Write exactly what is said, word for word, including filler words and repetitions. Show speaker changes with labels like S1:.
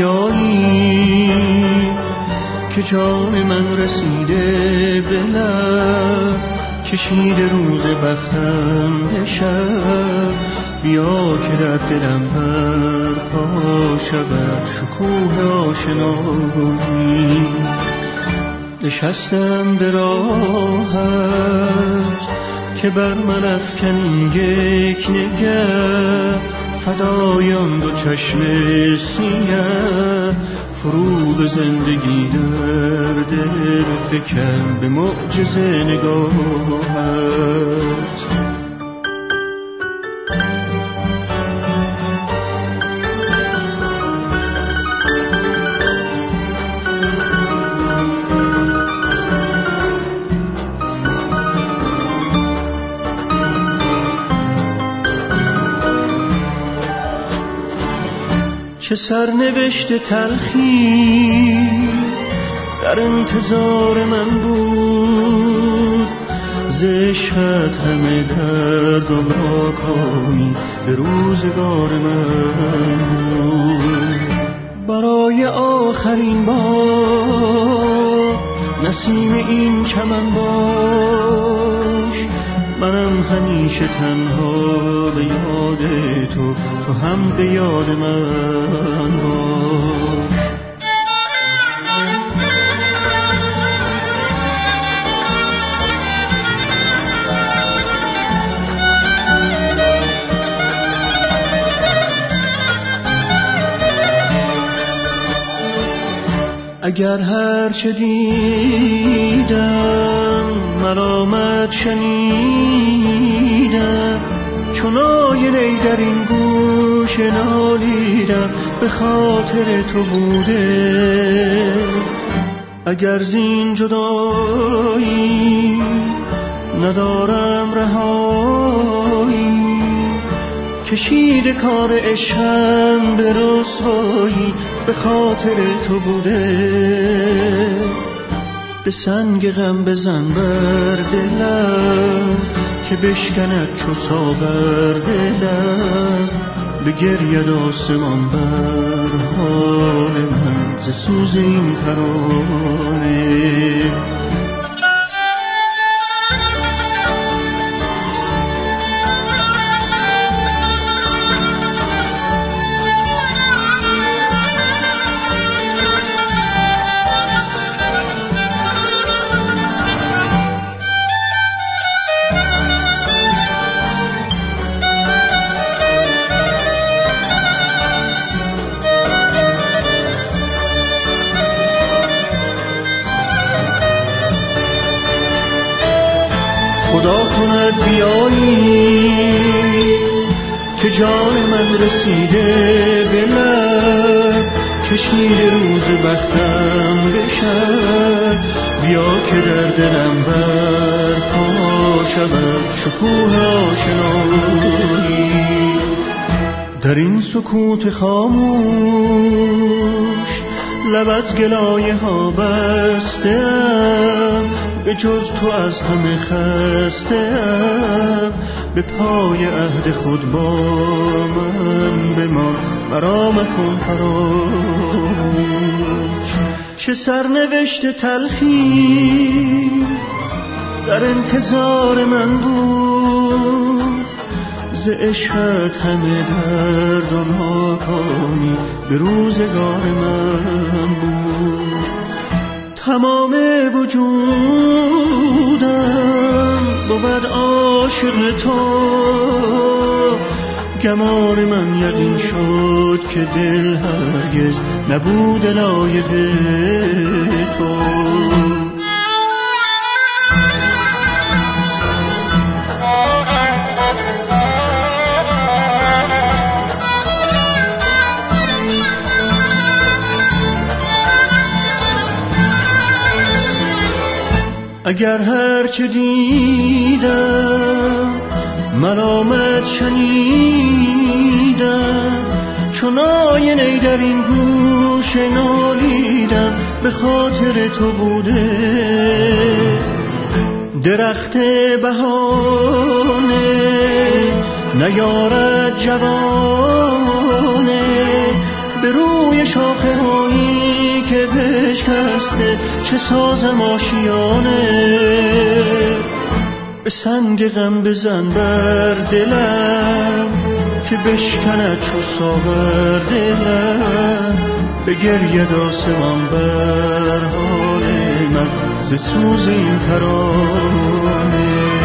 S1: بیایی که جان من رسیده به لب، کشیده روز بختم به شب. بیا که در دلم برپا شود شکوه آشنایی. نشستم به راهت که بر من افکنی یک نگه، فدای آن دو چشم سیه. فروغ زندگی در دل فکن به معجزه نگاهت. چه سرنوشت تلخی در انتظار من بود، ز عشقت همه دردم را کامی به روزگار من بود. برای آخرین بار نسیم این چمن باش، منم همیشه تنها به یاد تو، تو هم به یاد من باش. اگر هر چه دیدم ملامت شنیدم، چون آینه در این گوش نالیدم به خاطر تو بوده. اگر زین جدایی ندارم رهایی، کشید کار عشقم به رسوایی به خاطر تو بوده. به سنگ غم بزن بر دلم که بشکند چو ساغر دلم، به گرید آسمان بر حال من ز سوز این ترانه. خدا کند بیایی که جان من رسیده به لب، کشیده روز بختم بشد. بیا که در دلم برپا شود شکوه آشنایی. در این سکوت خاموش لب از گلایه ها بستم، به جز تو از همه خستم. به پای عهد خود با من بمان، مرا مکن فراموش. چه سرنوشت تلخی در انتظار من بود، ز عشقت همه درد و ناکامی به روزگار من بود. تمام وجودم بود عاشق تو، گمان من یقین شد که دل هرگز نبود لایق تو. اگر هر چه دیدم ملامت شنیدم، چون آینه در این گوش نالیدم به خاطر تو بوده. درخت بهانه نیارد جوانه، به روی شاخه هایی که بشکسته چه سازم آشیانه. به سنگ غم بزن بر دلم که بشکند چو ساغر دلم. به گرید آسمان بر حال من ز سوز این ترانه.